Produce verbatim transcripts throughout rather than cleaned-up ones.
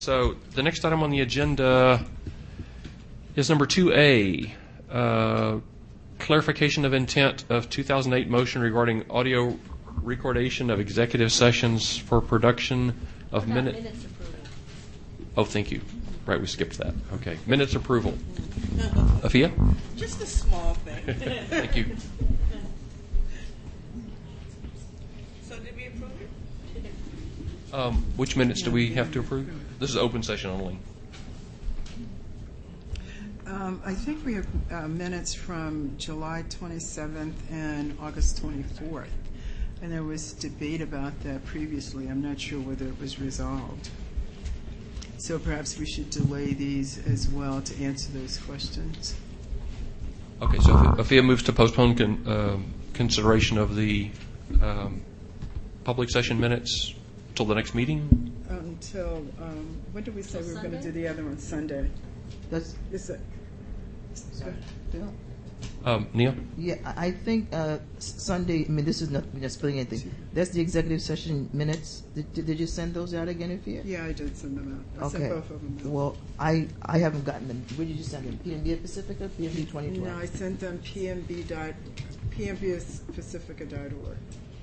So the next item on the agenda is number two A, uh, clarification of intent of two thousand eight motion regarding audio recordation of executive sessions for production of minute. minutes approval. Oh, thank you. Right, we skipped that. Okay, minutes approval. Afia? Just a small thing. Thank you. So did we approve it? Um, which minutes do we have to approve? This is open session only. Um, I think we have uh, minutes from July twenty-seventh and August twenty-fourth. And there was debate about that previously. I'm not sure whether it was resolved. So perhaps we should delay these as well to answer those questions. Okay, so Afia moves to postpone con, uh, consideration of the um, public session minutes till the next meeting? Until, um, when did we say Till we were going to Sunday? do the other one? Sunday. That's, Is it? Bill? Um, Neil? Yeah, I I think uh, S- Sunday, I mean, this is not just splitting anything. That's the executive session minutes. Did, did did you send those out again, Afia? Yeah, I did send them out. I Okay. sent both of them out. Well, I, I haven't gotten them. Where did you send them? P N B Pacifica, P N B twenty No, twelve? I sent them P M B dot, P M B Pacifica dot org.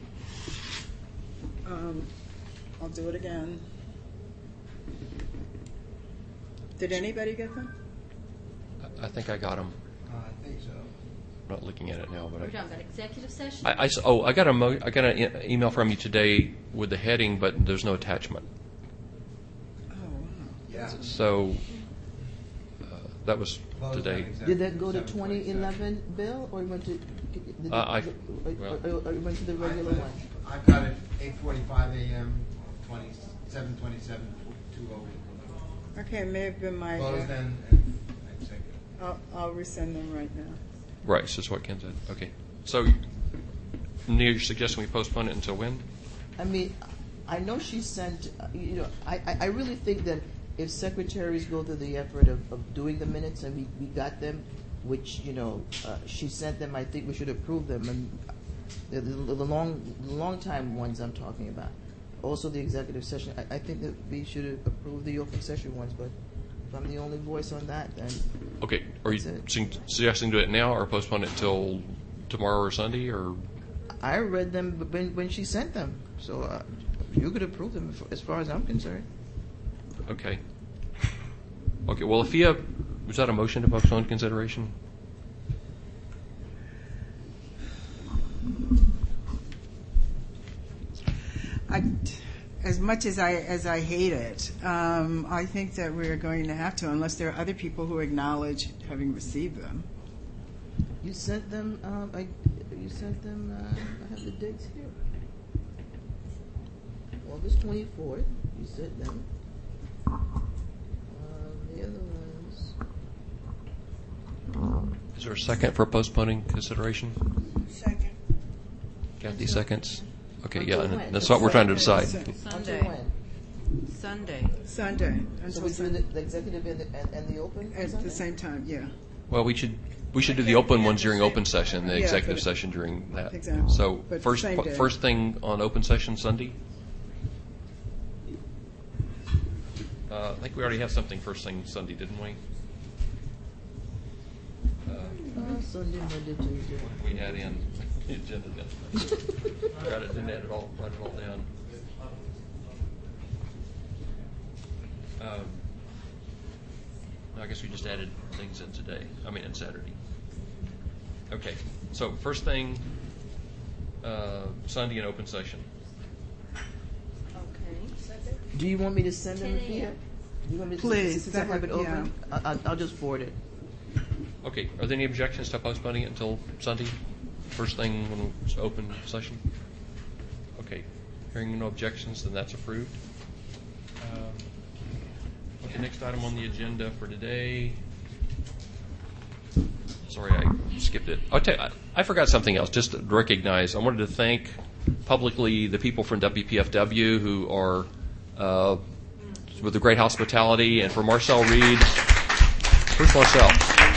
Um, I'll do it again. Did anybody get them? I think I got them. Uh, I think so. I'm not looking at it now, but We're I, talking about executive session? I, I s- oh, I got a mo- I got an e- email from you today with the heading, but there's no attachment. Oh, wow. Yeah. So uh, that was Closed on today. executive Did that go to seven twenty twenty-seven. eleven, Bill, or you went to, did Uh, I- or, well- or, or you went to the I- regular one? I've got it eight forty-five a.m., twenty-seven twenty-seven, two oh eight. Okay, it may have been my, Closed uh, and and executive. I'll, I'll resend them right now. Right, so that's what Ken said. Okay. So, Neil, you're suggesting we postpone it until when? I mean, I know she sent, uh, you know, I, I I really think that if secretaries go to the effort of, of doing the minutes and we, we got them, which, you know, uh, she sent them, I think we should approve them. And the, the, the long, the long time ones I'm talking about. Also the executive session, I, I think that we should approve the open session ones, but if I'm the only voice on that, then Okay. Are you That's it. su- suggesting do it now or postpone it until tomorrow or Sunday? Or I read them when, when she sent them. So uh, you could approve them as far as I'm concerned. okay. Okay. Well, Afia, was that a motion to postpone consideration? I, as much as I as I hate it, um, I think that we're going to have to, unless there are other people who acknowledge having received them. You sent them. Um, I, you sent them. Uh, I have the dates here. August twenty-fourth. You sent them. Um, the other ones. Is there a second for postponing consideration? Second. Kathy seconds. Okay. Until Yeah, and when? that's what we're trying to decide. Until Sunday. when? Sunday. Sunday So until we do Sunday. the, the executive and the, and, and the open At Sunday? the same time. Yeah. Well, we should we should do the open ones during open session, the Yeah, executive but- session during that. Exactly. So But first same day. first thing on open session Sunday. Uh, I think we already have something first thing Sunday, didn't we? Uh, Uh, Sunday, Monday, Tuesday. we had in the agenda. Didn't got it, didn't add it all, write it all down. Um, I guess we just added things in today. I mean, on Saturday. Okay, so first thing, uh, Sunday in open session. Okay. Do you want me to send them ten here? a.m. Do you want me to Please, since I that have it would- open? I- I'll, I'll just forward it. Okay, are there any objections to postponing it until Sunday? First thing when it's open session? Okay, hearing no objections, then that's approved. Um, Okay, next item on the agenda for today. Sorry, I skipped it. I'll tell you, I, I forgot something else, just to recognize. I wanted to thank publicly the people from W P F W who are uh, with the great hospitality, and for Marcel Reed. Where's Marcel?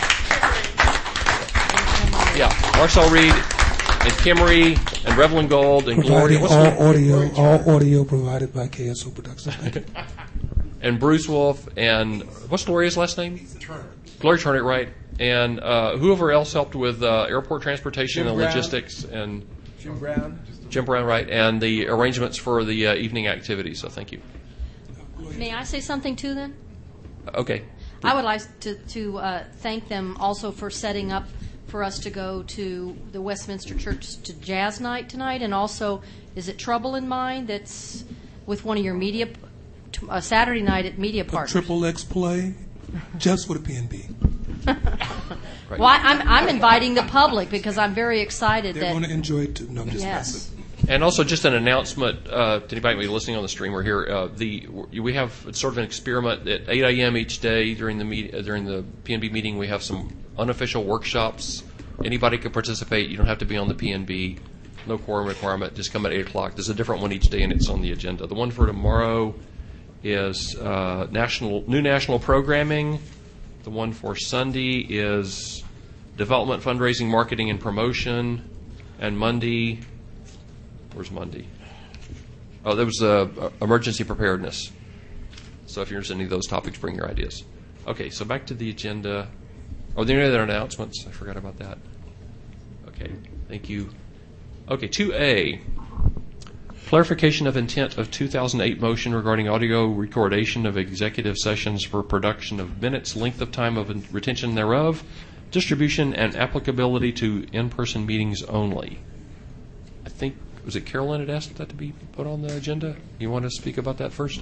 Yeah, Marcel Reed and Kimmery and Revelyn Gold and Gloria. Providing What's all the- audio, all audio provided by K S O Productions. Thank you. and Bruce Wolf, and what's Gloria's last name? Turner. Gloria Turner, right? And uh, whoever else helped with uh, airport transportation Jim and Brown. logistics, and Jim Brown. Jim Brown, right? And the arrangements for the uh, evening activities. So thank you. May I say something too then? Okay. I would like to, to uh, thank them also for setting up for us to go to the Westminster Church to Jazz Night tonight, and also, is it Trouble in Mind that's with one of your media, t- uh, Saturday night at Media A Partners? triple X play just for the P N B. Right. Well, I- I'm, I'm inviting the public because I'm very excited They're that, going to enjoy it too. No, I'm just yes. messing. And also, just an announcement uh, to anybody listening on the stream. We're here. Uh, the we have it's sort of an experiment at eight a.m. each day during the meet, uh, during the P N B meeting. We have some unofficial workshops. Anybody can participate. You don't have to be on the P N B. No quorum requirement. Just come at eight o'clock. There's a different one each day, and it's on the agenda. The one for tomorrow is uh, national new national programming. The one for Sunday is development, fundraising, marketing, and promotion. And Monday. Where's Monday? Oh, there was uh, uh, emergency preparedness. So if you're interested in any of those topics, bring your ideas. Okay, so back to the agenda. Are there any other announcements? I forgot about that. Okay, thank you. Okay, two A. Clarification of intent of two thousand eight motion regarding audio recordation of executive sessions for production of minutes, length of time of retention thereof, distribution, and applicability to in-person meetings only. I think, was it Carolyn had asked that to be put on the agenda? You want to speak about that first?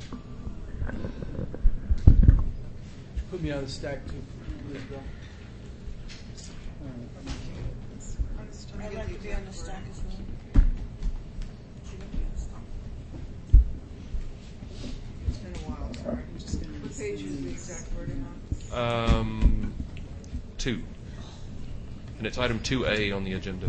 Put me on the stack too. Liz, Bill. I'd like to be on the stack as well. It's been a while, sorry. I'm just gonna What page is the exact wording on? Um, two. And it's item two A on the agenda.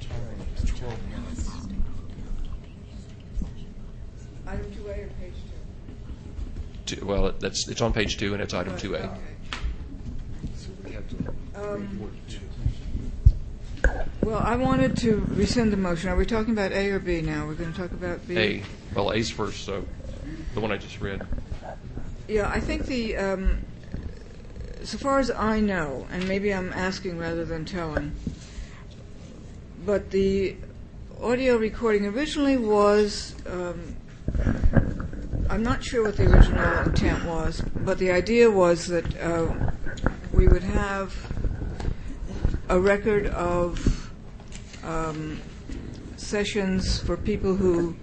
Item two A or page two? Two, well, it- that's it's on page two, and it's item two A. Okay. Um, Well, I wanted to rescind the motion. Are we talking about A or B now? We're going to talk about B? A. Well, A's first, so the one I just read. Yeah, I think the, um, so far as I know, and maybe I'm asking rather than telling, but the audio recording originally was, um, I'm not sure what the original intent was, but the idea was that uh, we would have a record of um, sessions for people who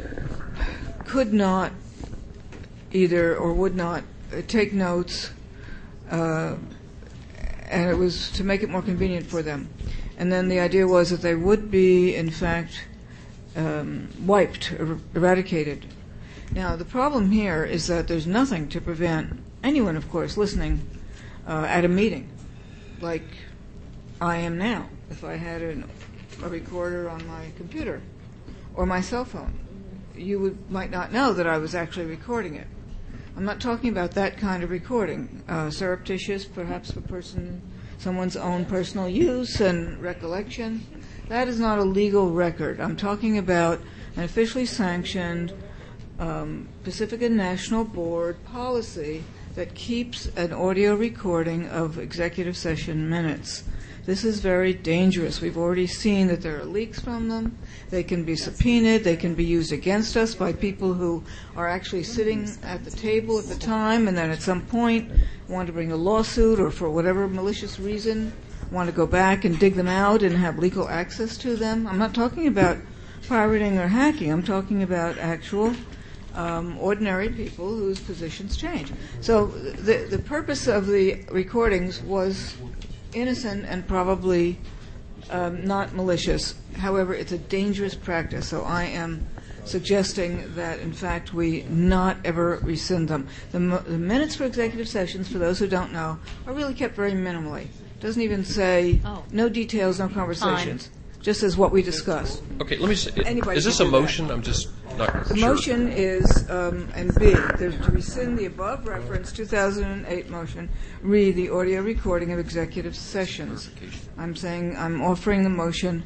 could not either or would not uh, take notes, uh, and it was to make it more convenient for them. And then the idea was that they would be, in fact, um, wiped, er- eradicated. Now, the problem here is that there's nothing to prevent anyone, of course, listening uh, at a meeting, like I am now, if I had an, a recorder on my computer or my cell phone. You would, might not know that I was actually recording it. I'm not talking about that kind of recording, uh, surreptitious, perhaps for person, someone's own personal use and recollection. That is not a legal record. I'm talking about an officially sanctioned um, Pacifica National Board policy that keeps an audio recording of executive session minutes. This is very dangerous. We've already seen that there are leaks from them. They can be subpoenaed. They can be used against us by people who are actually sitting at the table at the time and then at some point want to bring a lawsuit or for whatever malicious reason want to go back and dig them out and have legal access to them. I'm not talking about pirating or hacking. I'm talking about actual um, ordinary people whose positions change. So the the purpose of the recordings was innocent and probably um, not malicious. However, it's a dangerous practice, so I am suggesting that, in fact, we not ever rescind them. The, mo- the minutes for executive sessions, for those who don't know, are really kept very minimally. It doesn't even say Oh. no details, no conversations, just as what we discussed. Okay, let me just. Anybody Is this can a do that. motion? I'm just not The sure. motion is, um, and B, there's to rescind the above referenced two thousand eight motion, re the audio recording of executive sessions. I'm saying I'm offering the motion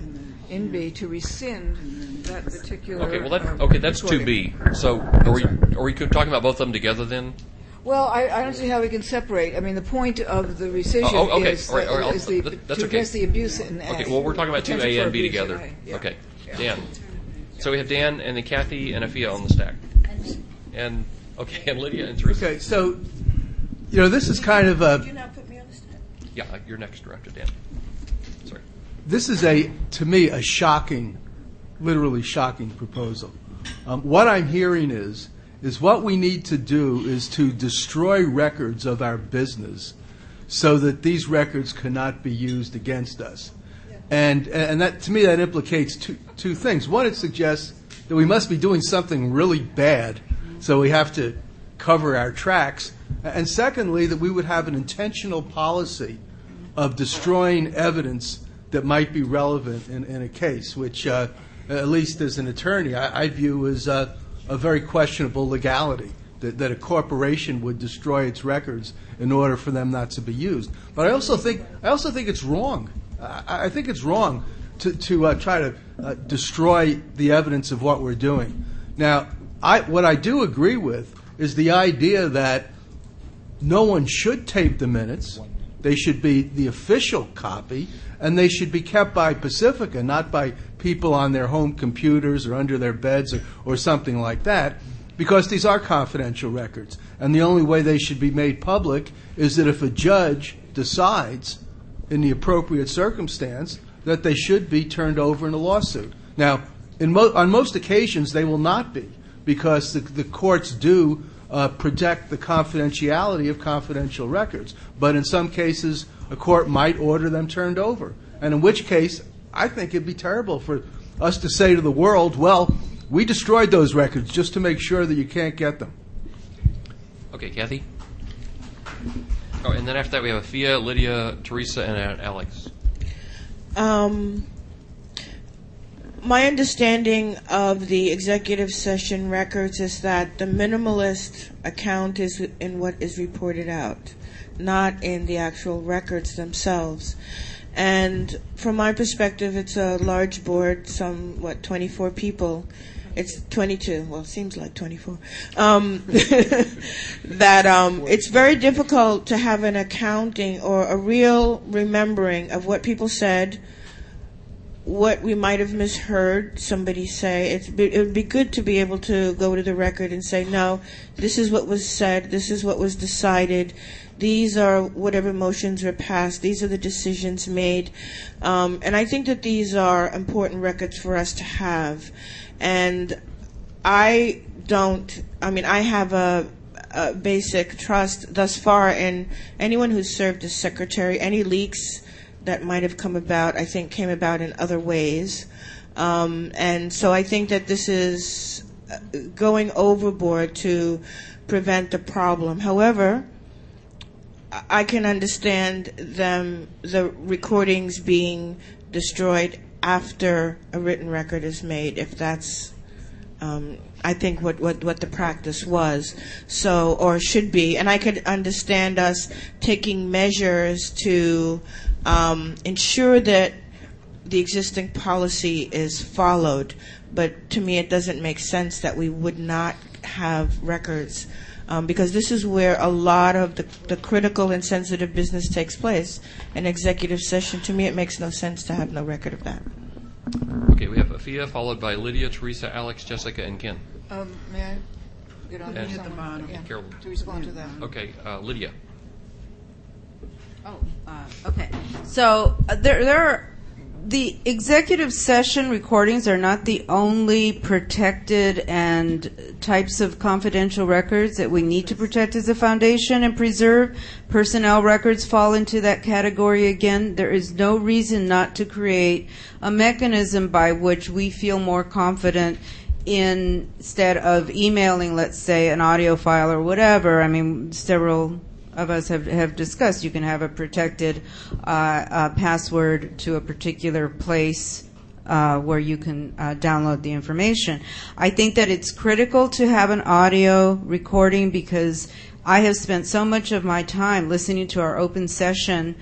in B to rescind that particular. Okay, well, that, uh, okay, that's two recording. B. So are we, are we talking about both of them together then? Well, I, I don't see how we can separate. I mean, the point of the rescission Oh, oh, okay. is, All right, all right, is the, that- that's to okay. address the abuse in A. Okay, well, we're talking about two Potential A for and B abuse in together. A, yeah. Okay. Yeah. Dan. So we have Dan and then Kathy and Afia on the stack. And, okay, and Lydia and Teresa. Okay, so, you know, this is kind of a, Did you not put me on the stand? Yeah, you're next after Dan. Sorry. this is a, to me, a shocking, literally shocking proposal. Um, what I'm hearing is, is what we need to do is to destroy records of our business so that these records cannot be used against us. And, and that, to me, that implicates two, two things. One, it suggests that we must be doing something really bad, so we have to cover our tracks. And secondly, that we would have an intentional policy of destroying evidence that might be relevant in, in a case, which, uh, at least as an attorney, I, I view as uh, a very questionable legality, that, that a corporation would destroy its records in order for them not to be used. But I also think, I also think it's wrong. I, I think it's wrong to, to uh, try to uh, destroy the evidence of what we're doing. Now, I, what I do agree with is the idea that no one should tape the minutes. They should be the official copy, and they should be kept by Pacifica, not by people on their home computers or under their beds or, or something like that, because these are confidential records. And the only way they should be made public is that if a judge decides, in the appropriate circumstance, that they should be turned over in a lawsuit. Now, in mo- on most occasions, they will not be, because the, the courts do uh, protect the confidentiality of confidential records. But in some cases, a court might order them turned over. And in which case, I think it'd be terrible for us to say to the world, well, we destroyed those records just to make sure that you can't get them. Okay, Kathy. Oh, and then after that we have Afia, Lydia, Teresa, and uh, Alex. Um, my understanding of the executive session records is that the minimalist account is in what is reported out, not in the actual records themselves. And from my perspective, it's a large board, some, what, twenty-four people. It's twenty-two. Well, it seems like twenty-four. Um, that um, it's very difficult to have an accounting or a real remembering of what people said, what we might have misheard somebody say. It's, it would be good to be able to go to the record and say, no, this is what was said, this is what was decided, these are whatever motions were passed, these are the decisions made. Um, and I think that these are important records for us to have. And I don't, I mean, I have a, a basic trust thus far in anyone who's served as secretary. Any leaks that might have come about, I think, came about in other ways. Um, and so I think that this is going overboard to prevent the problem. However, I can understand them, the recordings being destroyed after a written record is made, if that's, um, I think, what, what, what the practice was, so, or should be. And I could understand us taking measures to um, ensure that the existing policy is followed. But to me, it doesn't make sense that we would not have records, um, because this is where a lot of the, the critical and sensitive business takes place. An executive session, to me, it makes no sense to have no record of that. Okay, we have Afia, followed by Lydia, Teresa, Alex, Jessica, and Ken. Um, may I get on And- to At the bottom. Yeah. Carol. Teresa, go on to that. Okay, uh, Lydia. Oh, uh, okay. So uh, there, there are, the executive session recordings are not the only protected and types of confidential records that we need to protect as a foundation and preserve. Personnel records fall into that category again. There is no reason not to create a mechanism by which we feel more confident in, instead of emailing, let's say, an audio file or whatever. I mean, several of us have, have discussed, you can have a protected uh, uh, password to a particular place uh, where you can uh, download the information. I think that it's critical to have an audio recording because I have spent so much of my time listening to our open session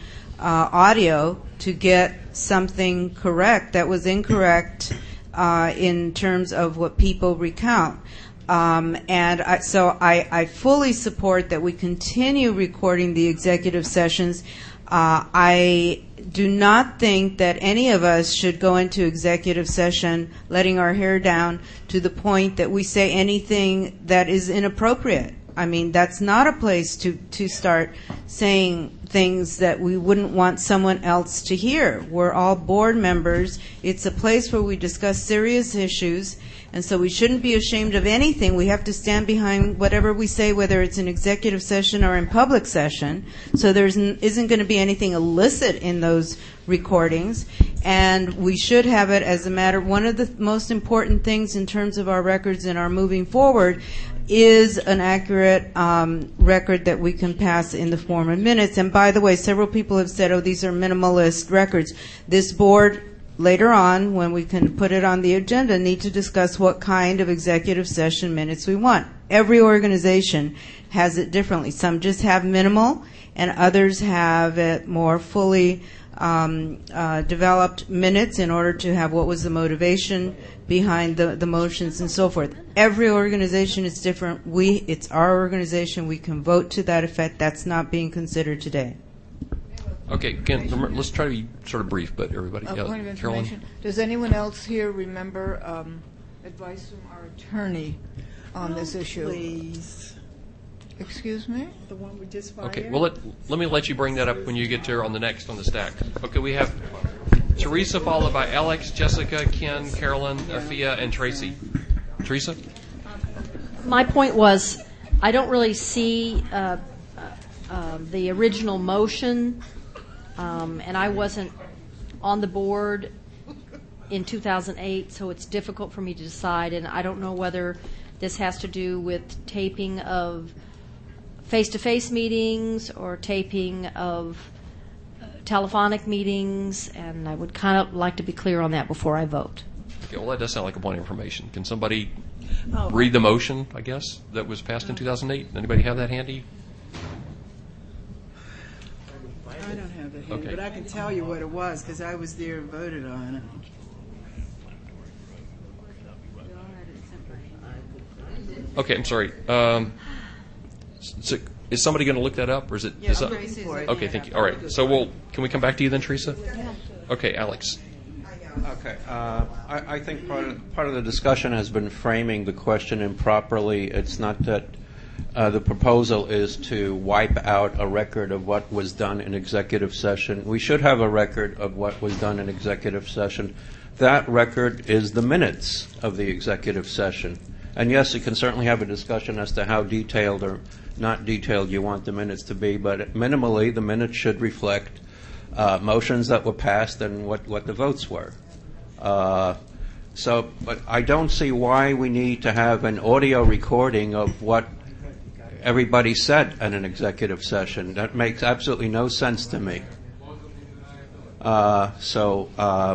uh, audio to get something correct that was incorrect uh, in terms of what people recount. Um, and I, so I, I fully support that we continue recording the executive sessions. Uh, I do not think that any of us should go into executive session letting our hair down to the point that we say anything that is inappropriate. I mean, that's not a place to, to start saying things that we wouldn't want someone else to hear. We're all board members. It's a place where we discuss serious issues, and so we shouldn't be ashamed of anything. We have to stand behind whatever we say, whether it's in executive session or in public session. So there isn't going to be anything illicit in those recordings, and we should have it as a matter. One of the most important things in terms of our records and our moving forward is an accurate um, record that we can pass in the form of minutes. And by the way, several people have said, oh, these are minimalist records. This board, later on, when we can put it on the agenda, need to discuss what kind of executive session minutes we want. Every organization has it differently. Some just have minimal, and others have it more fully um, uh, developed minutes in order to have what was the motivation behind the, the motions and so forth. Every organization is different. We, it's our organization. We can vote to that effect. That's not being considered today. Okay, again, remember, let's try to be sort of brief, but everybody, A yeah, point of Carolyn? information. Does anyone else here remember um, advice from our attorney on this issue? Please. Excuse me? The one we just fired? Okay, well, let, let me let you bring that up when you get to her on the next on the stack. Okay, we have Teresa followed by Alex, Jessica, Ken, Carolyn, Afia, and Tracy. Teresa? My point was, I don't really see uh, uh, the original motion, um, and I wasn't on the board in two thousand eight, so it's difficult for me to decide, and I don't know whether this has to do with taping of face-to-face meetings or taping of uh, telephonic meetings, and I would kind of like to be clear on that before I vote. Okay, well, that does sound like a point of information. Can somebody Oh. read the motion, I guess, that was passed in two thousand eight? Anybody have that handy? I don't have it here, Okay. but I can tell you what it was because I was there and voted on it. Okay, I'm sorry. Um, so is somebody going to look that up, or is it? is that- Tracy's okay, thank you. All right. So we'll can we come back to you then, Teresa? Okay, Alex. Okay. Uh, I, I think part of, part of the discussion has been framing the question improperly. It's not that uh, the proposal is to wipe out a record of what was done in executive session. We should have a record of what was done in executive session. That record is the minutes of the executive session. And yes, you can certainly have a discussion as to how detailed or not detailed you want the minutes to be, but minimally the minutes should reflect uh, motions that were passed and what, what the votes were. Uh, so, but I don't see why we need to have an audio recording of what everybody said in an executive session. That makes absolutely no sense to me. Uh, so, uh,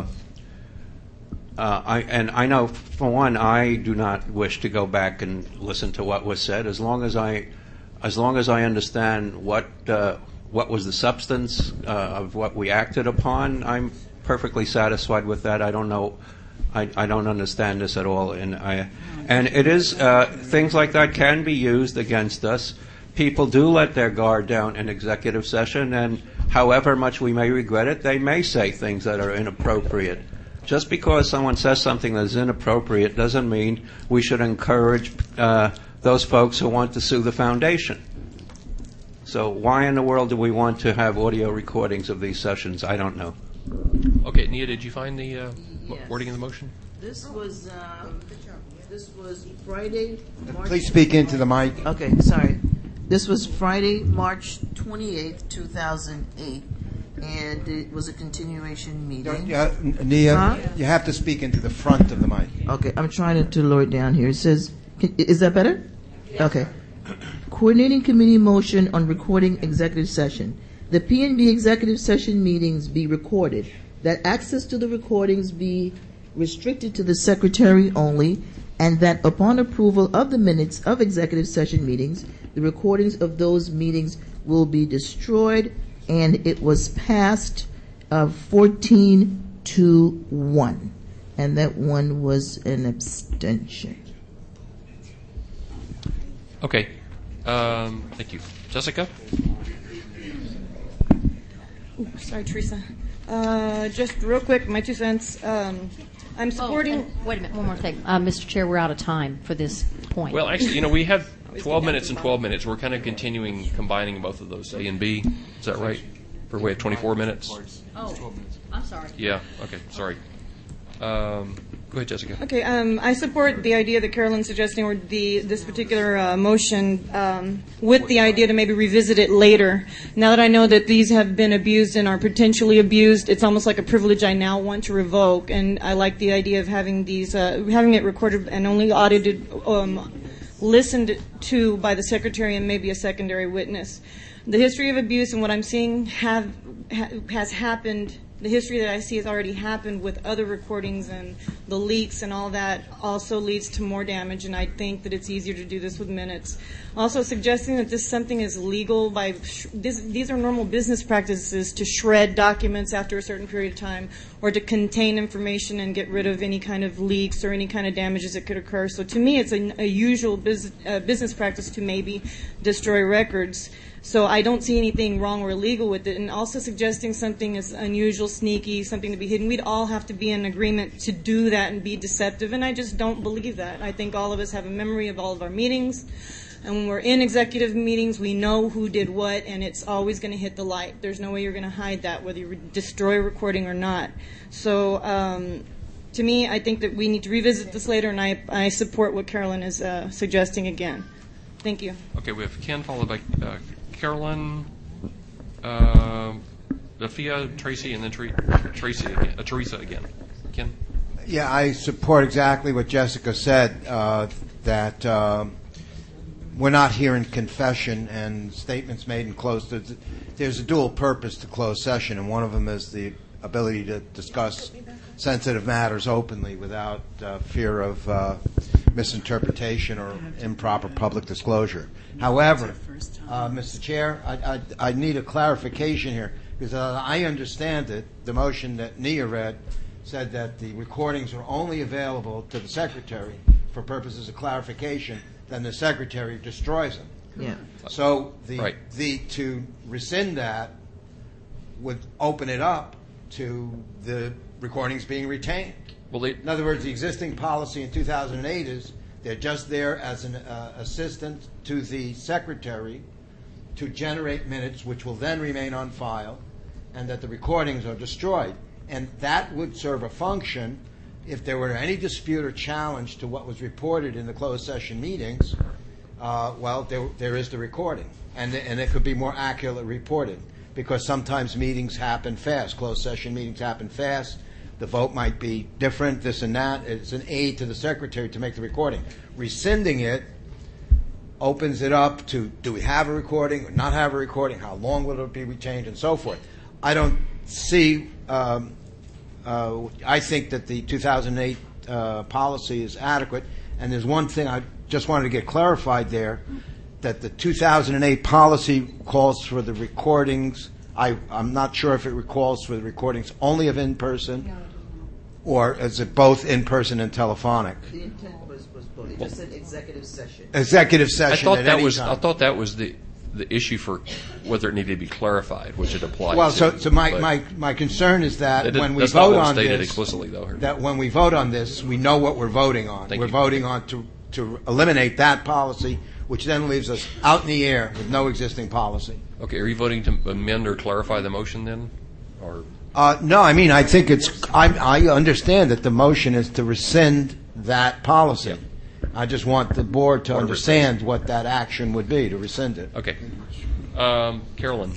uh, I, and I know, for one, I do not wish to go back and listen to what was said. As long as I, as long as I understand what uh, what was the substance uh, of what we acted upon, I'm perfectly satisfied with that. I don't know, I, I don't understand this at all, and I, and it is uh, things like that can be used against us. People do let their guard down in executive session, and however much we may regret it, they may say things that are inappropriate. Just because someone says something that is inappropriate doesn't mean we should encourage uh, those folks who want to sue the foundation. So why in the world do we want to have audio recordings of these sessions? I don't know. Okay, Nia, did you find the uh, Yes. wording of the motion? This was, uh, this was Friday, March... Please speak into the mic. Okay, sorry. This was Friday, March twenty-eighth, two thousand eight, and it was a continuation meeting. Yeah, Nia, Huh? you have to speak into the front of the mic. Okay, I'm trying to, to lower it down here. It says, can, is that better? Okay. Coordinating committee motion on recording executive session. The P N B executive session meetings be recorded. That access to the recordings be restricted to the secretary only, and that upon approval of the minutes of executive session meetings, the recordings of those meetings will be destroyed and it was passed uh, fourteen to one, and that one was an abstention. Okay. Um, thank you. Jessica? Ooh, sorry, Teresa. Uh, just real quick, my two cents. Um, I'm supporting. Oh, and wait a minute, one more thing. Uh, Mister Chair, we're out of time for this point. Well, actually, you know, we have twelve minutes and twelve minutes. We're kind of continuing combining both of those, A and B. Is that right? For we have twenty-four minutes? Oh, I'm sorry. Yeah, okay, sorry. Um, go ahead, Jessica. Okay, um, I support the idea that Carolyn's suggesting, or the this particular uh, motion, um, with the idea to maybe revisit it later. Now that I know that these have been abused and are potentially abused, it's almost like a privilege I now want to revoke. And I like the idea of having these, uh, having it recorded and only audited, um, listened to by the secretary and maybe a secondary witness. The history of abuse and what I'm seeing have ha- has happened. The history that I see has already happened with other recordings, and the leaks and all that also leads to more damage, and I think that it's easier to do this with minutes. Also, suggesting that this something is legal by sh- this, these are normal business practices to shred documents after a certain period of time, or to contain information and get rid of any kind of leaks or any kind of damages that could occur. So to me, it's a, a usual bus- uh, business practice to maybe destroy records. So I don't see anything wrong or illegal with it. And also suggesting something is unusual, sneaky, something to be hidden. We'd all have to be in agreement to do that and be deceptive, and I just don't believe that. I think all of us have a memory of all of our meetings. And when we're in executive meetings, we know who did what, and it's always going to hit the light. There's no way you're going to hide that, whether you re- destroy a recording or not. So um, to me, I think that we need to revisit this later, and I, I support what Carolyn is uh, suggesting again. Thank you. Okay, we have Ken followed by uh, Carolyn, uh, Lafia, Tracy, and then Tra- Tracy again, uh, Teresa again. Ken? Yeah, I support exactly what Jessica said, uh, that um, we're not hearing confession and statements made in closed. There's, there's a dual purpose to closed session, and one of them is the ability to discuss sensitive matters openly without uh, fear of uh, misinterpretation or improper public disclosure. However, uh, Mister Chair, I, I, I need a clarification here, because uh, I understand it. The motion that Nia read said that the recordings are only available to the Secretary for purposes of clarification, then the Secretary destroys them. Yeah. So the, Right. the to rescind that would open it up to the recordings being retained. Well, they, In other words, the existing policy in two thousand eight is they're just there as an uh, assistant to the Secretary to generate minutes, which will then remain on file, and that the recordings are destroyed. And that would serve a function if there were any dispute or challenge to what was reported in the closed session meetings. Uh, well, there, there is the recording, and, and it could be more accurately reported, because sometimes meetings happen fast. Closed session meetings happen fast. The vote might be different, this and that. It's an aid to the Secretary to make the recording. Rescinding it opens it up to, do we have a recording or not have a recording? How long will it be retained, and so forth. I don't see, um, uh, I think that the two thousand eight uh, policy is adequate. And there's one thing I just wanted to get clarified there, that the two thousand eight policy calls for the recordings. I, I'm not sure if it calls for the recordings only of in-person, or is it both in-person and telephonic? The intent was, was both. It just said executive session. Executive I session thought at that any was time. I thought that was the the issue for whether it needed to be clarified, which it applies Well, to. so, so my, but my, my concern is that That did- when we that's not vote what was on stated this, explicitly, though. that when we vote on this, we know what we're voting on. Thank we're you. voting on to, to eliminate that policy, which then leaves us out in the air with no existing policy. Okay, are you voting to amend or clarify the motion then? Or Uh, no, I mean, I think it's, I, I understand that the motion is to rescind that policy. Yeah. I just want the board to Or understand what that action would be, to rescind it. Okay. Um, Carolyn.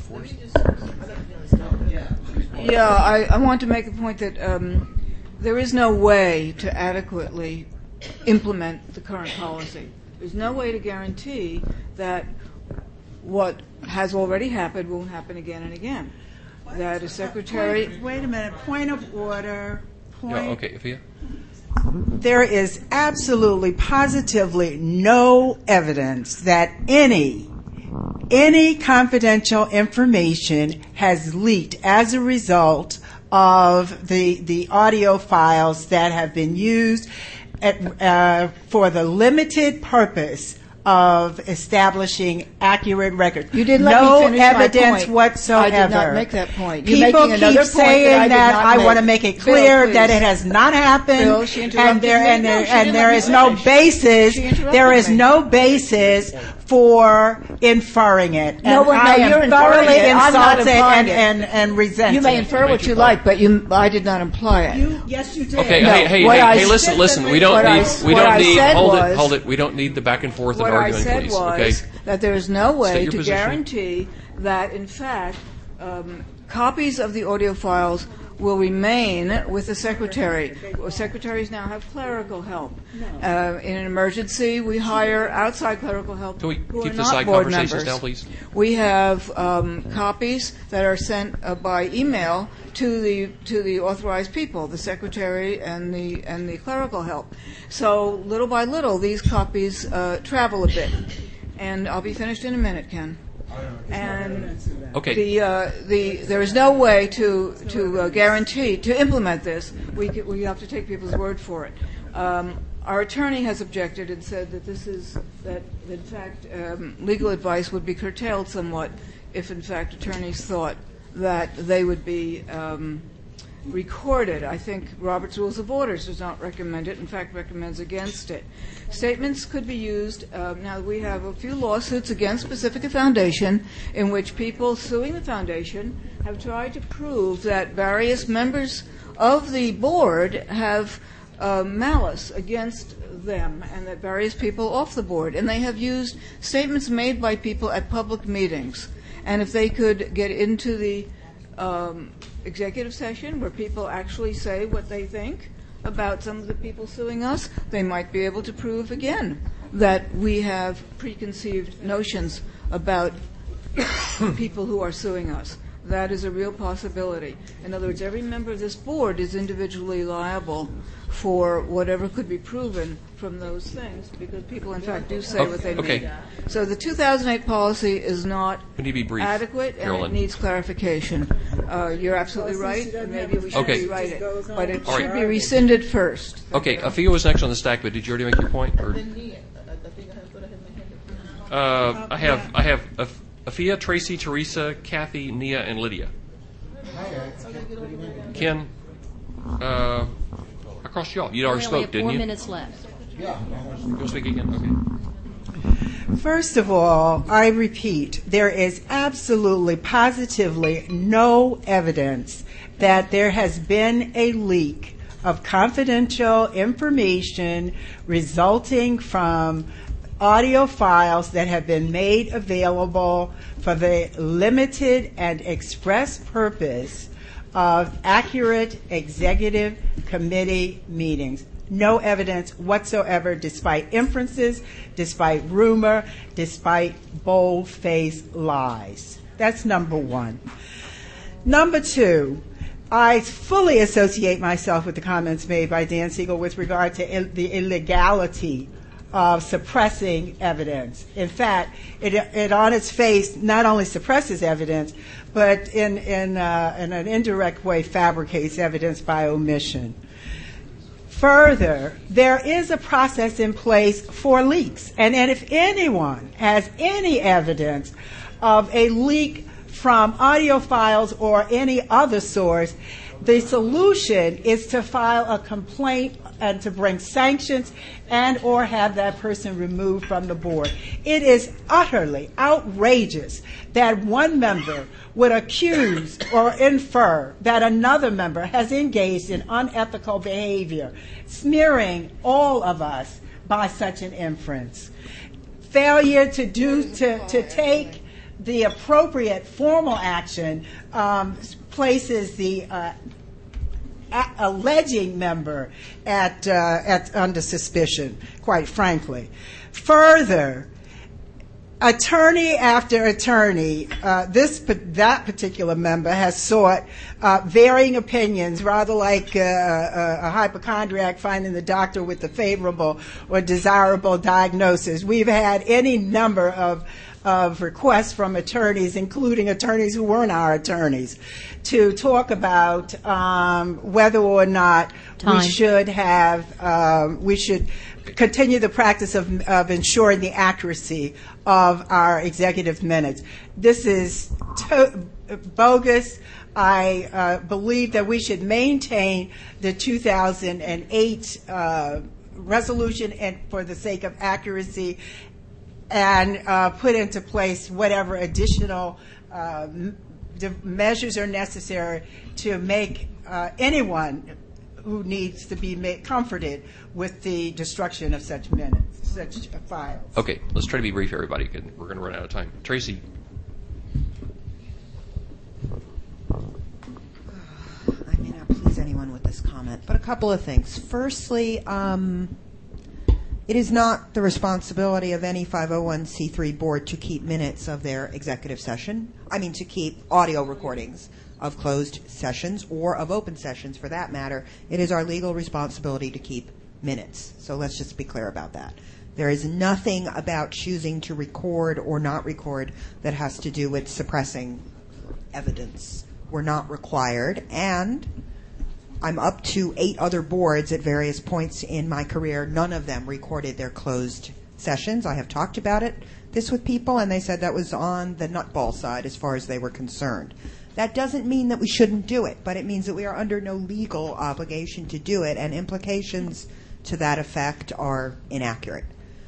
Yeah, I, I want to make the point that um, there is no way to adequately implement the current policy. There's no way to guarantee that what has already happened won't happen again and again. That a secretary... Point, wait a minute. Point of order. Point. Yeah, okay, Ifia? There is absolutely, positively no evidence that any any confidential information has leaked as a result of the the audio files that have been used at, uh, for the limited purpose of establishing accurate records. You didn't let no me finish my evidence point. whatsoever. I did not make that point. You're People making keep another point saying that I did that. not I make. want to make it Bill, clear please. that it has not happened, Bill, she interrupted and there me. and No, there she and didn't there let is me no finish. basis. She interrupted There is me. no basis for inferring it. No, and well, no, I am you're inferring thoroughly it. I'm not insulted implying and, it. and, and resented. You may infer what you like, but you, I did not imply it. You, yes, you did. Okay, No, hey, hey, what hey, I hey, listen, said- listen. We don't what I- need, we what don't I need, said hold it, was- hold it. We don't need the back and forth and What I arguing, said please. was Okay. that there is no way State your to position. guarantee that, in fact, um, copies of the audio files will remain with the secretary. Well, secretaries now have clerical help. Uh, in an emergency, we hire outside clerical help. Can we who keep are the not side board conversations members. down, please? We have um, copies that are sent uh, by email to the to the authorized people, the secretary and the and the clerical help. So little by little, these copies uh, travel a bit. And I'll be finished in a minute, Ken. And Okay. the uh, the there is no way to to uh, guarantee to implement this. We c- we have to take people's word for it. Um, our attorney has objected and said that this is that in fact um, legal advice would be curtailed somewhat if in fact attorneys thought that they would be um, recorded. I think Robert's Rules of Orders does not recommend it, in fact recommends against it. Statements could be used. Uh, now, we have a few lawsuits against Pacifica Foundation in which people suing the foundation have tried to prove that various members of the board have uh, malice against them and that various people off the board. And they have used statements made by people at public meetings. And if they could get into the um, executive session where people actually say what they think about some of the people suing us, they might be able to prove again that we have preconceived notions about people who are suing us. That is a real possibility. In other words, every member of this board is individually liable for whatever could be proven from those things, because people, in fact, do say Okay. what they Okay. mean. So the two thousand eight policy is not We need to be brief, adequate, and Carolyn. it needs clarification. Uh, you're absolutely right, and maybe we should Okay. rewrite it. But it All should right. be rescinded first. Okay, Afia was next on the stack, but did you already make your point? Or? Uh, I have, I have Af- Afia, Tracy, Teresa, Kathy, Nia, and Lydia. Ken, uh, I crossed you off. You already We only spoke, have didn't four you? minutes left. You will speak again? Okay. First of all, I repeat, there is absolutely, positively no evidence that there has been a leak of confidential information resulting from audio files that have been made available for the limited and express purpose of accurate executive committee meetings. No evidence whatsoever, despite inferences, despite rumor, despite bold-faced lies. That's number one. Number two, I fully associate myself with the comments made by Dan Siegel with regard to Ill- the illegality of suppressing evidence. In fact, it, it on its face not only suppresses evidence, but in, in, uh, in an indirect way fabricates evidence by omission. Further, there is a process in place for leaks. And, and if anyone has any evidence of a leak from audio files or any other source, the solution is to file a complaint and to bring sanctions and or have that person removed from the board. It is utterly outrageous that one member would accuse or infer that another member has engaged in unethical behavior, smearing all of us by such an inference. Failure to do to, to take the appropriate formal action um, places the uh, a- alleging member at, uh, at under suspicion, quite frankly. Further, attorney after attorney, uh, this that particular member has sought uh, varying opinions, rather like uh, a, a hypochondriac finding the doctor with the favorable or desirable diagnosis. We've had any number of of requests from attorneys, including attorneys who weren't our attorneys, to talk about um, whether or not Time. we should have um, we should continue the practice of, of ensuring the accuracy of our executive minutes. This is to- bogus. I uh, believe that we should maintain the two thousand eight uh, resolution and for the sake of accuracy, and uh, put into place whatever additional uh, m- measures are necessary to make uh, anyone who needs to be made comforted with the destruction of such minutes, such files. Okay, let's try to be brief, everybody, because we're going to run out of time. Tracy. I may not please anyone with this comment, but a couple of things. Firstly, um, it is not the responsibility of any five oh one c three board to keep minutes of their executive session. I mean, to keep audio recordings of closed sessions or of open sessions, for that matter. It is our legal responsibility to keep minutes. So let's just be clear about that. There is nothing about choosing to record or not record that has to do with suppressing evidence. We're not required, and I'm up to eight other boards at various points in my career. None of them recorded their closed sessions. I have talked about it, this with people, and they said that was on the nutball side as far as they were concerned. That doesn't mean that we shouldn't do it, but it means that we are under no legal obligation to do it, and implications to that effect are inaccurate.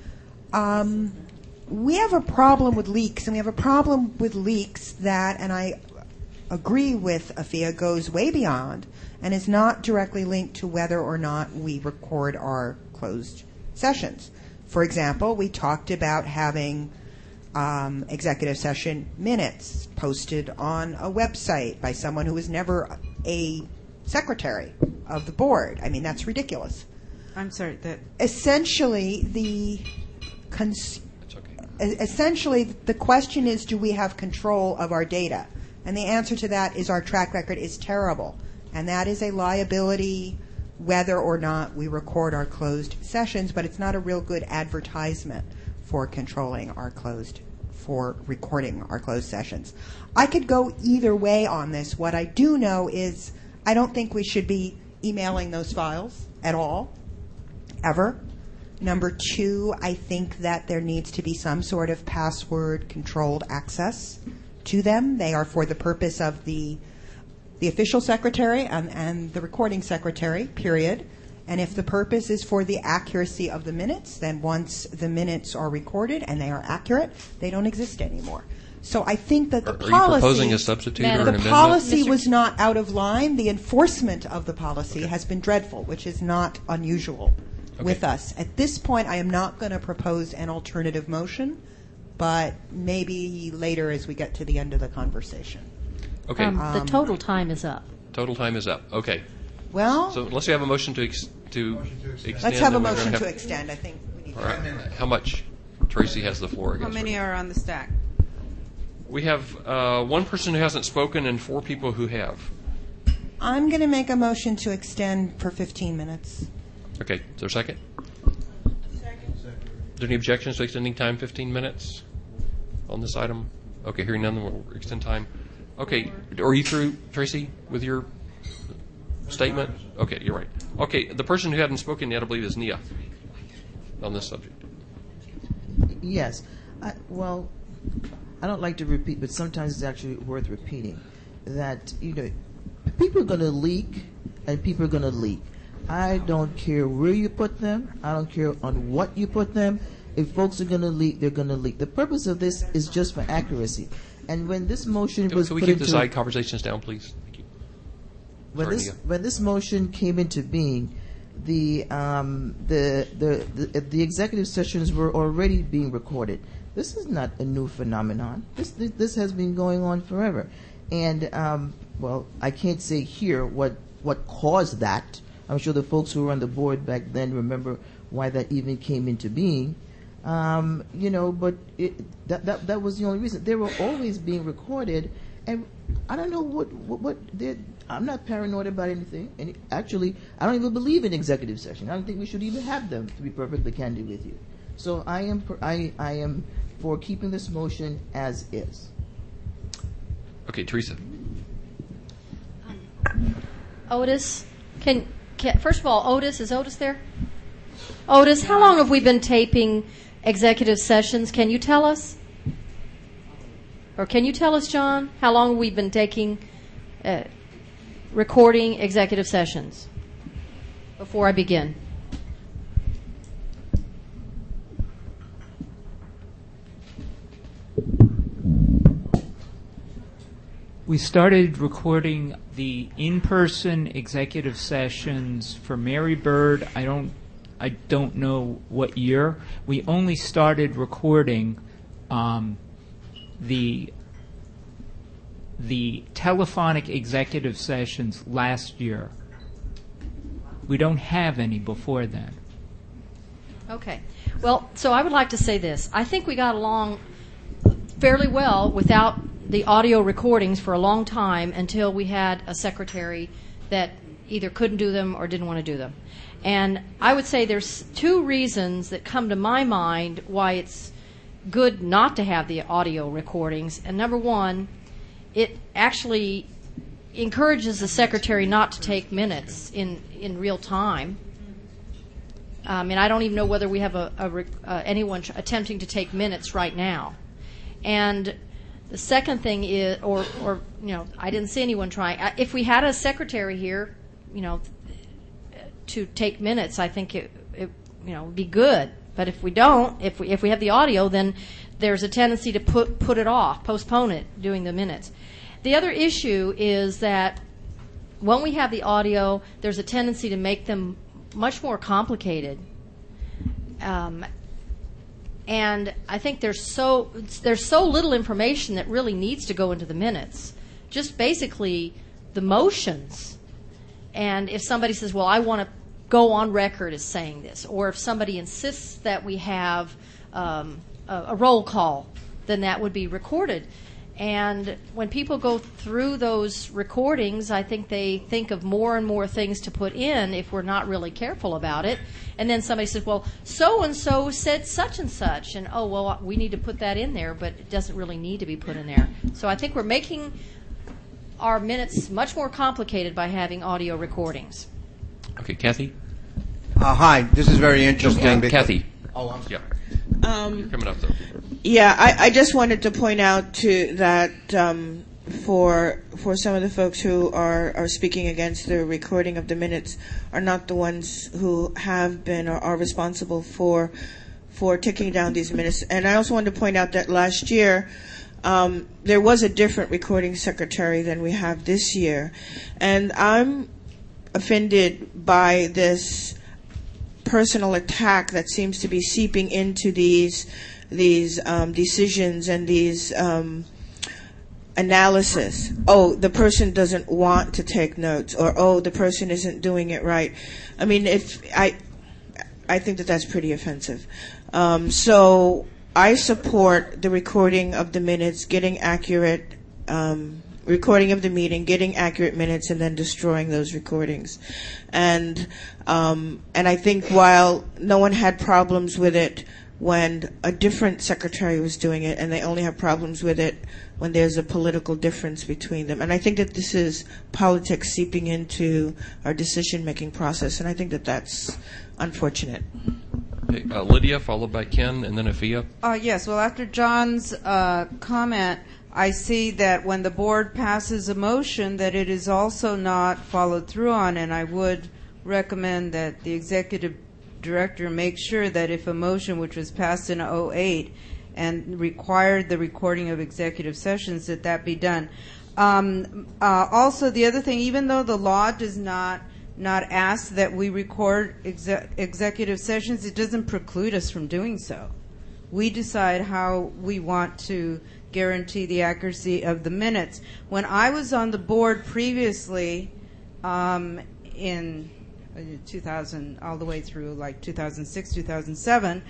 Um, we have a problem with leaks, and we have a problem with leaks that, and I agree with Afia, goes way beyond and is not directly linked to whether or not we record our closed sessions. For example, we talked about having um, executive session minutes posted on a website by someone who was never a secretary of the board. I mean, that's ridiculous. I'm sorry. That Essentially, the cons- essentially the question is, do we have control of our data? And the answer to that is our track record is terrible. And that is a liability whether or not we record our closed sessions, but it's not a real good advertisement for controlling our closed, for recording our closed sessions. I could go either way on this. What I do know is I don't think we should be emailing those files at all, ever. Number two, I think that there needs to be some sort of password-controlled access to them. They are for the purpose of the the official secretary and, and the recording secretary, period. And if the purpose is for the accuracy of the minutes, then once the minutes are recorded and they are accurate, they don't exist anymore. So I think that the are, policy... Are you proposing a substitute Madam, or an the amendment? policy Mister was not out of line. The enforcement of the policy Okay. has been dreadful, which is not unusual Okay. with us. At this point, I am not going to propose an alternative motion, but maybe later as we get to the end of the conversation. Okay. Um, the Um, total time is up. Total time is up. Okay. Well, So unless you have a motion to ex- to extend, let's have a then we're gonna motion have- to extend. I think we need All right. How much? Tracy has the floor. I how guess. many are on the stack? We have uh, one person who hasn't spoken and four people who have. I'm going to make a motion to extend for fifteen minutes. Okay. Is there a second? Second. Is there any objections to extending time fifteen minutes on this item? Okay. Hearing none, then we'll extend time. Okay. Are you through, Tracy, with your statement? Okay. You're right. Okay. The person who hadn't spoken yet, I believe, is Nia on this subject. Yes. I, well, I don't like to repeat, but sometimes it's actually worth repeating that, you know, people are going to leak and people are going to leak. I don't care where you put them. I don't care on what you put them. If folks are going to leak, they're going to leak. The purpose of this is just for accuracy. And when this motion Can, was can we put keep into the side conversations down, please? Thank you. when Sorry, this Nia. when this motion came into being, the um, the, the the the executive sessions were already being recorded. This is not a new phenomenon. This this, this has been going on forever, and um, well, I can't say here what what caused that. I'm sure the folks who were on the board back then remember why that even came into being. Um, you know, but it, that, that that was the only reason. They were always being recorded, and I don't know what what, what they're. I'm not paranoid about anything. And actually, I don't even believe in executive session. I don't think we should even have them, to be perfectly candid with you. So I am per, I I am for keeping this motion as is. Okay, Teresa. Otis, can, can first of all, Otis, is Otis there? Otis, how long have we been taping executive sessions? Can you tell us? Or can you tell us, John, how long have we been taking, uh, recording executive sessions? Before I begin. We started recording the in-person executive sessions for Mary Bird. I don't, I don't know what year. We only started recording um, the the telephonic executive sessions last year. We don't have any before then. Okay. Well, so I would like to say this. I think we got along fairly well without the audio recordings for a long time until we had a secretary that either couldn't do them or didn't want to do them. And I would say there's two reasons that come to my mind why it's good not to have the audio recordings. And number one, it actually encourages the secretary not to take minutes in, in real time. I mean, I don't even know whether we have a, a, uh, anyone tr- attempting to take minutes right now. And the second thing is, or, or you know, I didn't see anyone trying. If we had a secretary here, you know, to take minutes, I think it, it you know, would be good. But if we don't, if we if we have the audio, then there's a tendency to put put it off, postpone it, doing the minutes. The other issue is that when we have the audio, there's a tendency to make them much more complicated. Um, And I think there's so there's so little information that really needs to go into the minutes. Just basically the motions. And if somebody says, well, I want to go on record as saying this, or if somebody insists that we have um, a, a roll call, then that would be recorded. And when people go through those recordings, I think they think of more and more things to put in if we're not really careful about it. And then somebody says, well, so-and-so said such and such. And, oh, well, we need to put that in there, but it doesn't really need to be put in there. So I think we're making our minutes much more complicated by having audio recordings. Okay, Kathy? Uh, hi, this is very interesting. No, because- Kathy. Oh, I'm sorry. Um, You're coming up, though. Yeah, I, I just wanted to point out to that um, for for some of the folks who are, are speaking against the recording of the minutes are not the ones who have been or are responsible for for taking down these minutes. And I also wanted to point out that last year um, there was a different recording secretary than we have this year, and I'm offended by this personal attack that seems to be seeping into these these um, decisions and these um, analysis. Oh, the person doesn't want to take notes, or oh, the person isn't doing it right. I mean, if I, I think that that's pretty offensive. Um, so I support the recording of the minutes, getting accurate. Um, recording of the meeting, getting accurate minutes, and then destroying those recordings. And um, and I think while no one had problems with it when a different secretary was doing it, and they only have problems with it when there's a political difference between them. And I think that this is politics seeping into our decision-making process, and I think that that's unfortunate. Okay, uh, Lydia, followed by Ken, and then Afia. Uh, yes, well, after John's uh, comment, I see that when the board passes a motion that it is also not followed through on, and I would recommend that the executive director make sure that if a motion which was passed in oh eight and required the recording of executive sessions, that that be done. Um, uh, also, the other thing, even though the law does not not ask that we record exe- executive sessions, it doesn't preclude us from doing so. We decide how we want to guarantee the accuracy of the minutes. When I was on the board previously, um, in two thousand, all the way through like two thousand six, two thousand seven,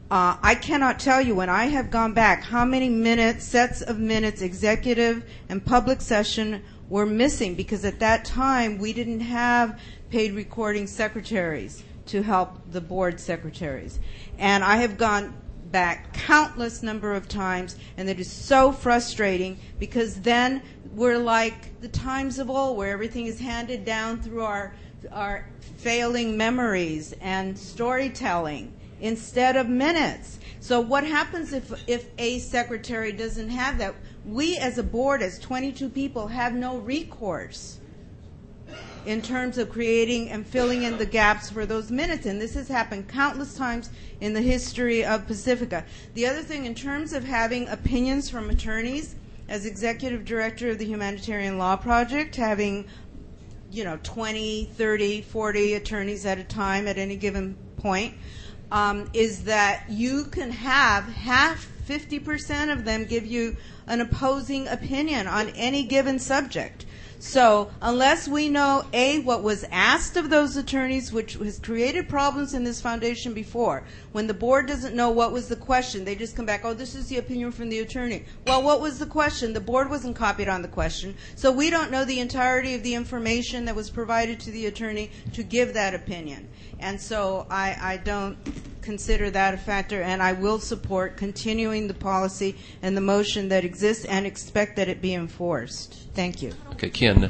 Uh, I cannot tell you when I have gone back how many minutes, sets of minutes, executive and public session were missing, because at that time we didn't have paid recording secretaries to help the board secretaries. And I have gone back countless number of times, and it is so frustrating, because then we're like the times of old where everything is handed down through our our failing memories and storytelling instead of minutes. So what happens if if a secretary doesn't have that? We as a board, as twenty-two people, have no recourse in terms of creating and filling in the gaps for those minutes. And this has happened countless times in the history of Pacifica. The other thing, in terms of having opinions from attorneys, as executive director of the Humanitarian Law Project, having, you know, twenty, thirty, forty attorneys at a time at any given point, um, is that you can have half, fifty percent of them give you an opposing opinion on any given subject. So unless we know, A, what was asked of those attorneys, which has created problems in this foundation before, when the board doesn't know what was the question, they just come back, oh, this is the opinion from the attorney. Well, what was the question? The board wasn't copied on the question, so we don't know the entirety of the information that was provided to the attorney to give that opinion. And so I, I don't consider that a factor, and I will support continuing the policy and the motion that exists and expect that it be enforced. Thank you. Okay, Ken.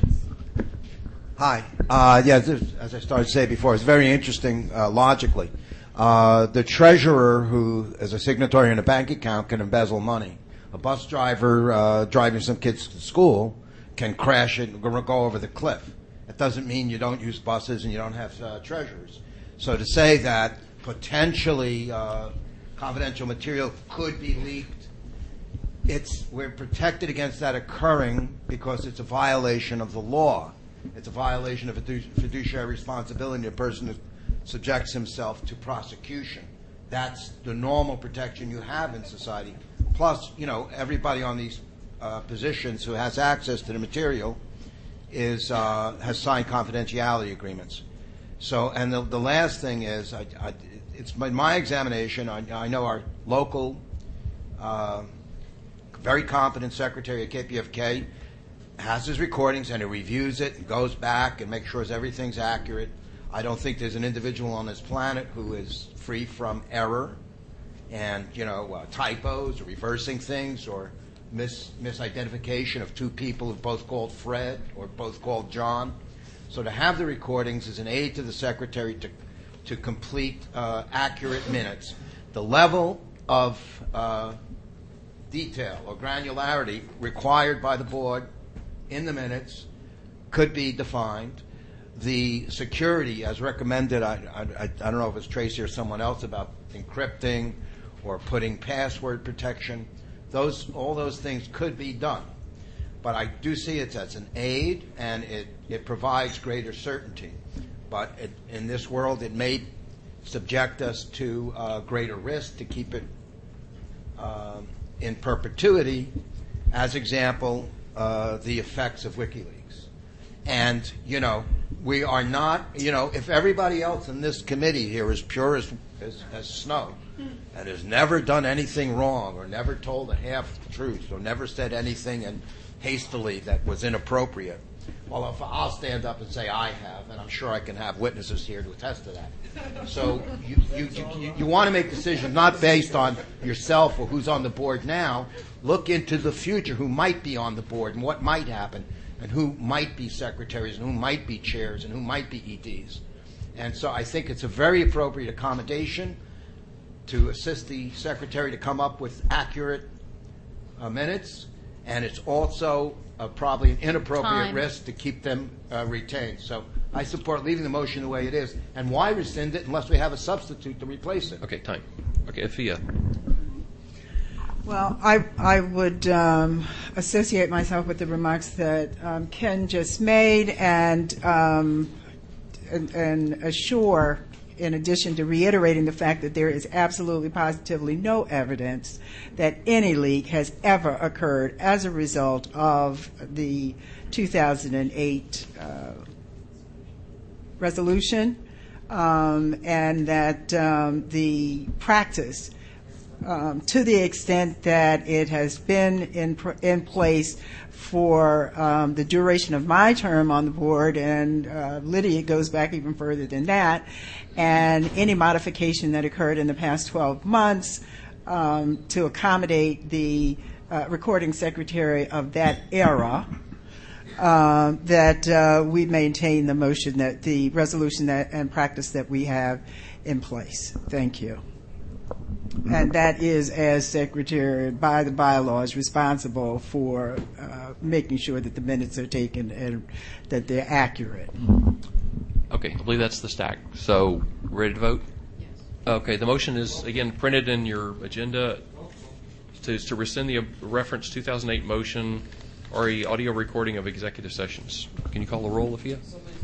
Hi. Uh, yeah, this, as I started to say before, it's very interesting uh, logically. Uh, the treasurer who is a signatory in a bank account can embezzle money. A bus driver uh, driving some kids to school can crash it and go over the cliff. That doesn't mean you don't use buses and you don't have uh, treasurers. So to say that potentially uh, confidential material could be leaked, it's we're protected against that occurring because it's a violation of the law. It's a violation of fiduciary responsibility. A person who subjects himself to prosecution. That's the normal protection you have in society. Plus, you know, everybody on these uh, positions who has access to the material is uh, has signed confidentiality agreements. So, and the, the last thing is, I, I, it's my, my examination. I, I know our local, uh, very competent secretary at K P F K has his recordings and he reviews it and goes back and makes sure everything's accurate. I don't think there's an individual on this planet who is free from error and, you know, uh, typos or reversing things or mis misidentification of two people who both called Fred or both called John. So to have the recordings is an aid to the secretary to to complete uh, accurate minutes. The level of uh, detail or granularity required by the board in the minutes could be defined. The security, as recommended, I, I, I don't know if it's Tracy or someone else about encrypting or putting password protection. Those, all those things could be done. But I do see it as an aid, and it, it provides greater certainty. But it, in this world, it may subject us to uh, greater risk to keep it uh, in perpetuity. As example, uh, the effects of WikiLeaks. And, you know, we are not, you know, if everybody else in this committee here is pure as, as, as snow and has never done anything wrong or never told a half truth or never said anything and hastily that was inappropriate, well, if I'll stand up and say I have, and I'm sure I can have witnesses here to attest to that. So you, you, you, you want to make decisions not based on yourself or who's on the board now. Look into the future, who might be on the board and what might happen, and who might be secretaries and who might be chairs and who might be E Ds. And so I think it's a very appropriate accommodation to assist the secretary to come up with accurate uh, minutes, and it's also uh, probably an inappropriate Time. risk to keep them uh, retained. So I support leaving the motion the way it is. And why rescind it unless we have a substitute to replace it? Okay, time. Okay, Afia. Well, I, I would um, associate myself with the remarks that um, Ken just made and, um, and, and assure, in addition to reiterating the fact that there is absolutely positively no evidence that any leak has ever occurred as a result of the two thousand eight uh, resolution, um, and that um, the practice um, to the extent that it has been in pr- in place for um, the duration of my term on the board, and uh, Lydia goes back even further than that, and any modification that occurred in the past twelve months um, to accommodate the uh, recording secretary of that era, uh, that uh, we maintain the motion, that the resolution that and practice that we have in place. Thank you. And that is, as secretary, by the bylaws, responsible for uh, making sure that the minutes are taken and that they're accurate. Okay, I believe that's the stack. So, ready to vote? Yes. Okay, the motion is, again, printed in your agenda to, to rescind the reference two thousand eight motion or a audio recording of executive sessions. Can you call the roll, Afia?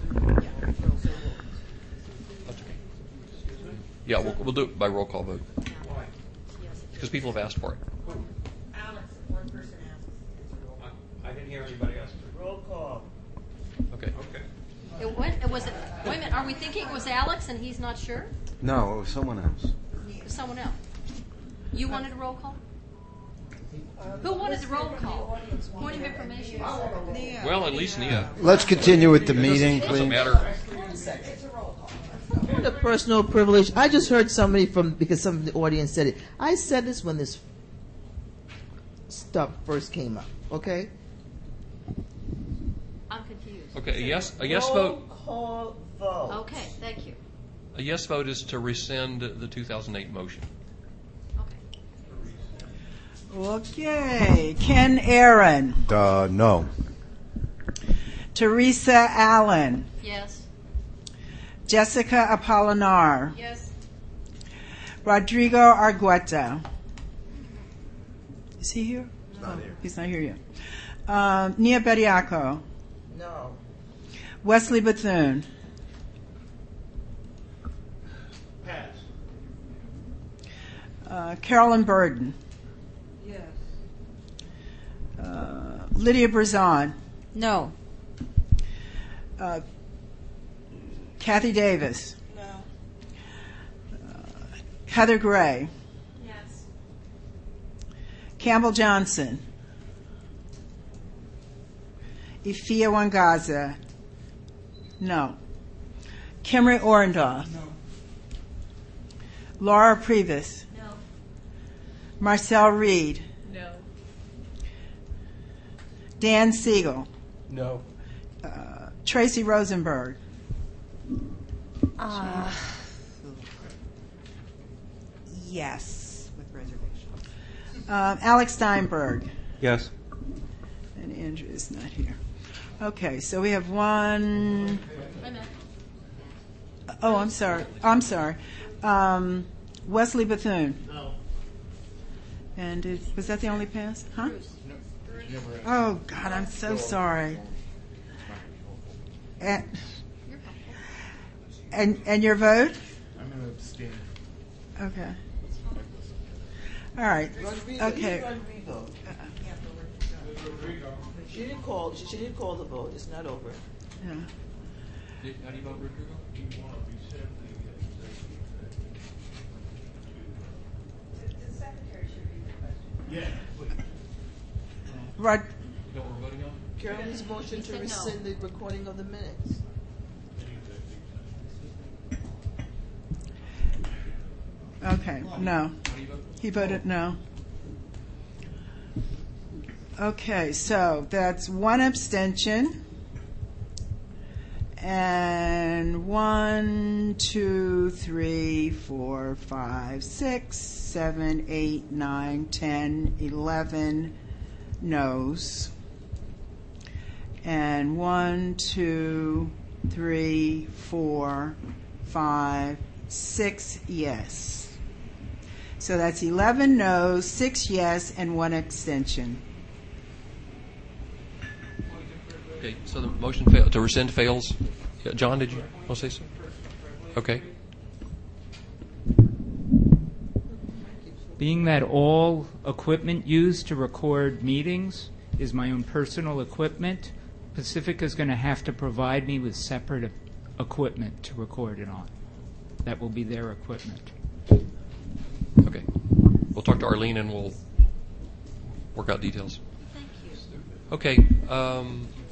Yeah, we'll, we'll do it by roll call vote. Because people have asked for it. Alex, one person asked. I didn't hear anybody else. Roll call. Okay. Okay. It went, it was, it, wait a minute, are we thinking it was Alex and he's not sure? No, it was someone else. It was someone else. You wanted a roll call? Who wanted the roll call? Point of information? Well, at least Nia. Let's continue with the meeting, It please. doesn't matter. Point of personal privilege. I just heard somebody from, because some of the audience said it. I said this when this stuff first came up, okay? I'm confused. Okay, a yes, a yes Roll vote. call vote. Okay, thank you. A yes vote is to rescind the two thousand eight motion. Okay. Ken Aaron. Uh, no. Teresa Allen. Yes. Jessica Apolinar. Yes. Rodrigo Argueta. Is he here? He's not here. He's not here yet. Um, Nia Bediaco. No. Wesley Bethune. Pass. Uh, Carolyn Burden. Yes. Uh, Lydia Brazon. No. Uh, Kathy Davis. No. Uh, Heather Gray. Yes. Campbell Johnson. Ifia Wangaza. No. Kimry Orendorff. No. Laura Previs. No. Marcel Reed. No. Dan Siegel. No. Uh, Tracy Rosenberg. Uh, yes, with reservations. Um, Alex Steinberg. Yes. And Andrew is not here. Okay, so we have one. Wait a minute. Oh, I'm sorry. I'm sorry. Um, Wesley Bethune. No. And it, was that the only pass? Huh? Oh, God, I'm so sorry. And, and, and your vote? I'm going to abstain. Okay. All right. Rodrigo, Okay. you Rodrigo. She didn't call. She, she didn't call the vote. It's not over. Yeah. How do you vote, Rodrigo? Yeah. Rod, You know what we're voting on? Carolyn's motion He to said no. rescind the recording of the minutes. okay, no. How do you vote? He voted no. Okay, so that's one abstention. And one, two, three, four, five, six, seven, eight, nine, ten, eleven noes. And one, two, three, four, five, six yes. So that's eleven noes, six yes, and one abstention. Okay, so the motion fail, to rescind fails. Yeah, John, did you want to say so? Okay. Being that all equipment used to record meetings is my own personal equipment, Pacifica is going to have to provide me with separate e- equipment to record it on. That will be their equipment. Okay. We'll we'll talk to Arlene and we'll work out details. Thank you. Okay. Um,